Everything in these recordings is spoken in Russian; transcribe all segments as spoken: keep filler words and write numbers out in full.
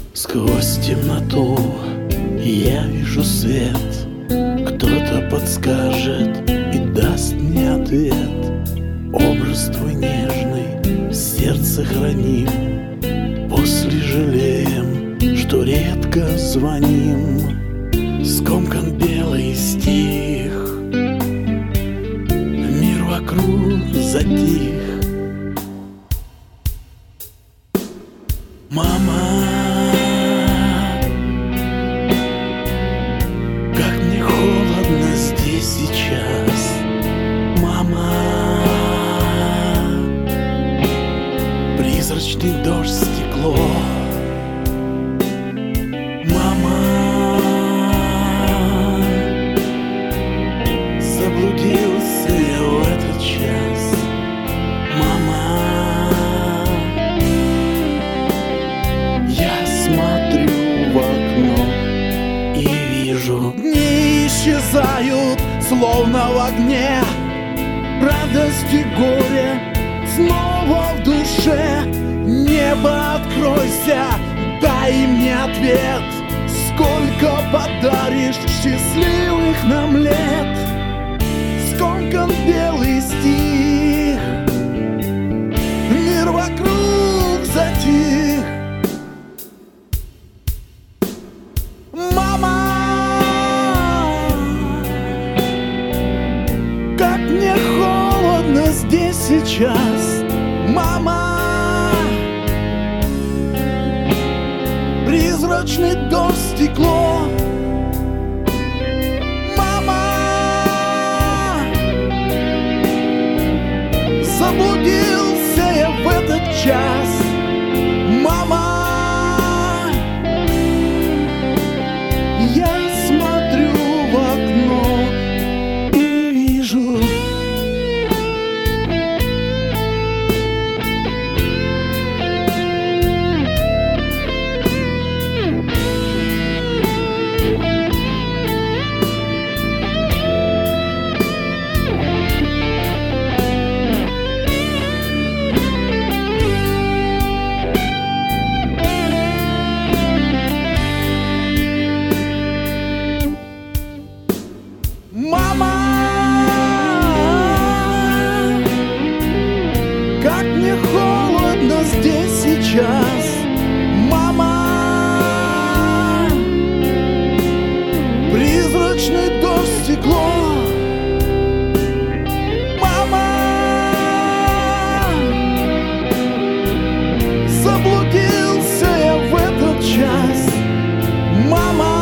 Сквозь темноту я вижу свет. Кто-то подскажет и даст мне ответ. Образ твой нежный в сердце храним. После жалеем, что редко звоним. Скомкан белый стих, мир вокруг затих. Мама, как мне холодно здесь сейчас. Мама, призрачный дождь, стекло. Мама, заблудился я в этот час. Мама, я смотрю в окно и вижу, дни исчезают, словно в огне. Радость и горе снова в душе. Небо, откройся, дай мне ответ. Сколько подаришь счастливых нам лет? Скомкан белый стих, мир вокруг затих. Мама, как мне холодно здесь сейчас. Мама, призрачный дождь, стекло. Мама, заблудился я в этот час. Мама, я смотрю в окно и вижу. Мама, как мне холодно здесь сейчас. Мама, призрачный дождь, стекло. Мама, заблудился я в этот час. Мама,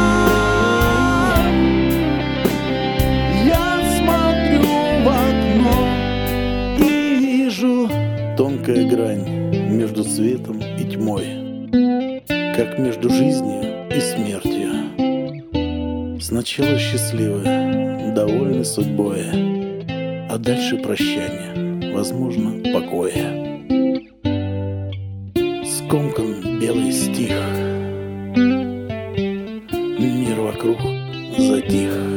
тонкая грань между светом и тьмой, как между жизнью и смертью. Сначала счастливы, довольны судьбой, а дальше прощание, возможно, покоя. Скомкан белый стих, мир вокруг затих.